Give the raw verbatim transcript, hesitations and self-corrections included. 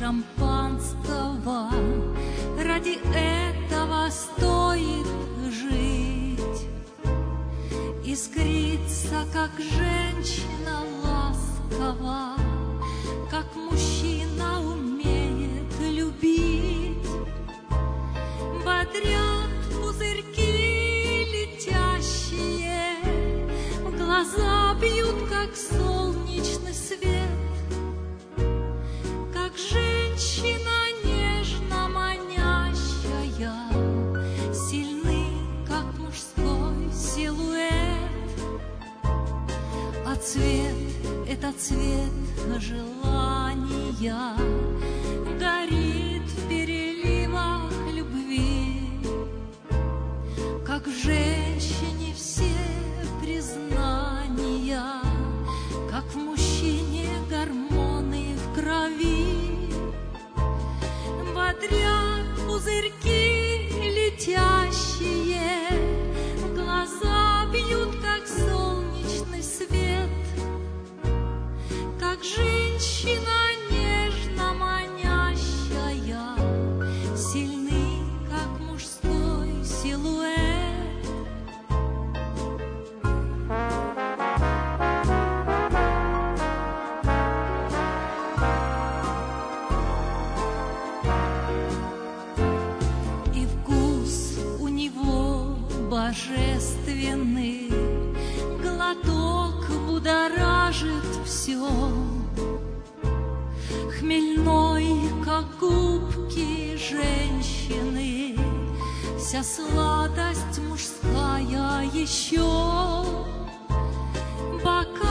шампанского. Ради этого стоит жить. Искриться, как женщина, ласково, как мужчина умеет любить. Бодрят пузырьки летящие, в глаза бьют, как солнечный свет. Как женщина нежно манящая, сильны, как мужской силуэт. А цвет — это цвет желания, горит в переливах любви. Как в женщине все признания, как в мужчине гормоны в крови. Бодрят пузырьки летящие, в глаза бьют, как солнечный свет. Как женщина нежно манящая, сильны, как мужской силуэт. И вкус у него божественный, глоток будоражит все. Хмельной, как губки женщины, вся сладость мужская еще. Бока